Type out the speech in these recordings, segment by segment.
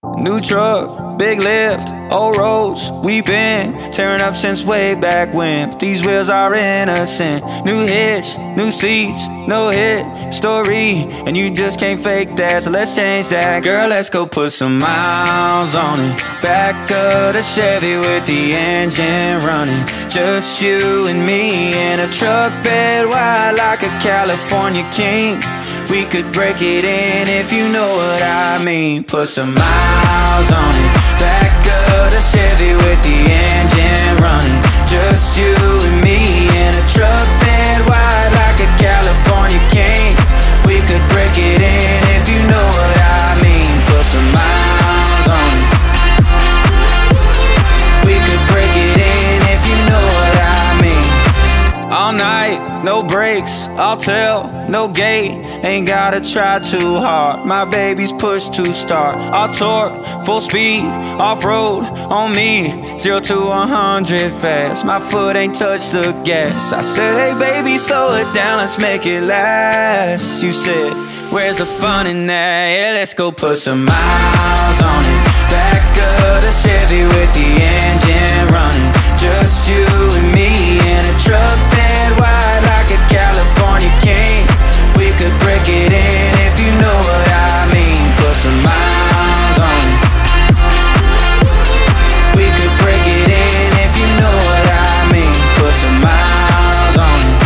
New truck, big lift, old roads, we been tearing up since way back when. But these wheels are innocent. New hitch, new seats, no hit story, and you just can't fake that, so let's change that. Girl, let's go put some miles on it. Back of the Chevy with the engine running. Just you and me in a truck bed wide like a California king. We could break it in if you know what I mean. Put some miles on it. Back of the Chevy with the engine running. Just you and me in a truck bed wide like a California king. We could break it in if you know what I mean. Put some miles on it. We could break it in if you know what I mean. All night, no brakes, I'll tell, no gate. Ain't gotta try too hard, my baby's push to start. All torque, full speed, off-road on me. 0 to 100 fast, my foot ain't touched the gas. I said, hey baby, slow it down, let's make it last. You said, where's the fun in that? Yeah, let's go put some miles on it. Back of the Chevy with the engine running. Just you and me in a truck bed wide like a California king. We could break it in if you know what I mean. Put some miles on it. We could break it in if you know what I mean. Put some miles on it.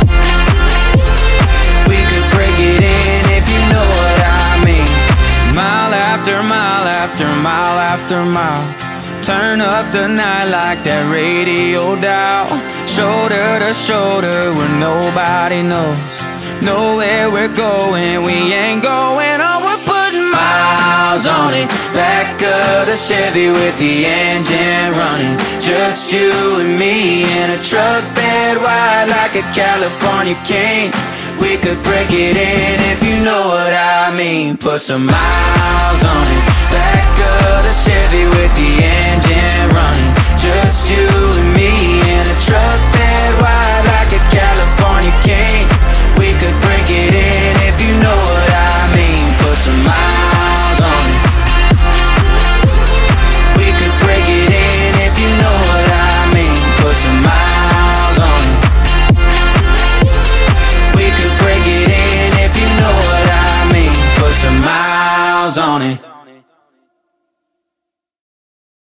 We could break it in if you know what I mean. Mile after mile after mile after mile. Turn up the night like that radio dial. Shoulder to shoulder where nobody knows. Know where we're going, we ain't going on. We're putting miles on it. Back of the Chevy with the engine running. Just you and me in a truck bed wide like a California king. We could break it in if you know what I mean. Put some miles on it. Back of the Chevy with the engine running. Just you and me in a truck